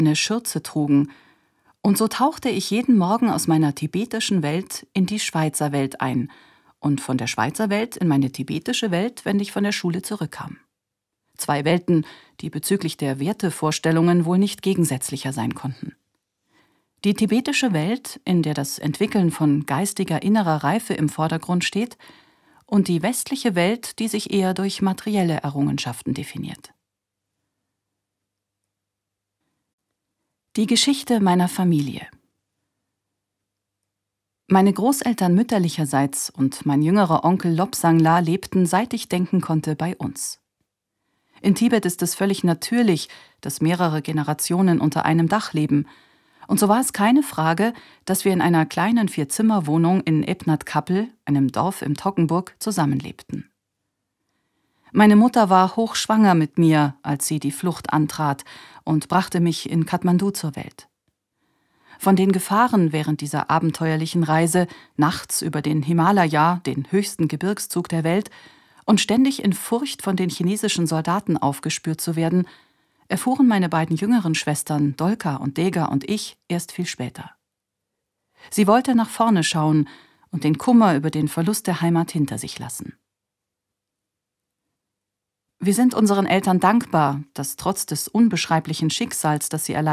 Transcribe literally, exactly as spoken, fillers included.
eine Schürze trugen, und so tauchte ich jeden Morgen aus meiner tibetischen Welt in die Schweizer Welt ein und von der Schweizer Welt in meine tibetische Welt, wenn ich von der Schule zurückkam. Zwei Welten, die bezüglich der Wertevorstellungen wohl nicht gegensätzlicher sein konnten. Die tibetische Welt, in der das Entwickeln von geistiger innerer Reife im Vordergrund steht, und die westliche Welt, die sich eher durch materielle Errungenschaften definiert. Die Geschichte meiner Familie. Meine Großeltern mütterlicherseits und mein jüngerer Onkel Lobsang La lebten, seit ich denken konnte, bei uns. In Tibet ist es völlig natürlich, dass mehrere Generationen unter einem Dach leben, und so war es keine Frage, dass wir in einer kleinen Vier-Zimmer-Wohnung in Ebnat-Kappel, einem Dorf im Toggenburg, zusammenlebten. Meine Mutter war hochschwanger mit mir, als sie die Flucht antrat, und brachte mich in Kathmandu zur Welt. Von den Gefahren während dieser abenteuerlichen Reise, nachts über den Himalaya, den höchsten Gebirgszug der Welt, und ständig in Furcht von den chinesischen Soldaten aufgespürt zu werden, erfuhren meine beiden jüngeren Schwestern Dolka und Dega und ich erst viel später. Sie wollte nach vorne schauen und den Kummer über den Verlust der Heimat hinter sich lassen. Wir sind unseren Eltern dankbar, dass trotz des unbeschreiblichen Schicksals, das sie erleiden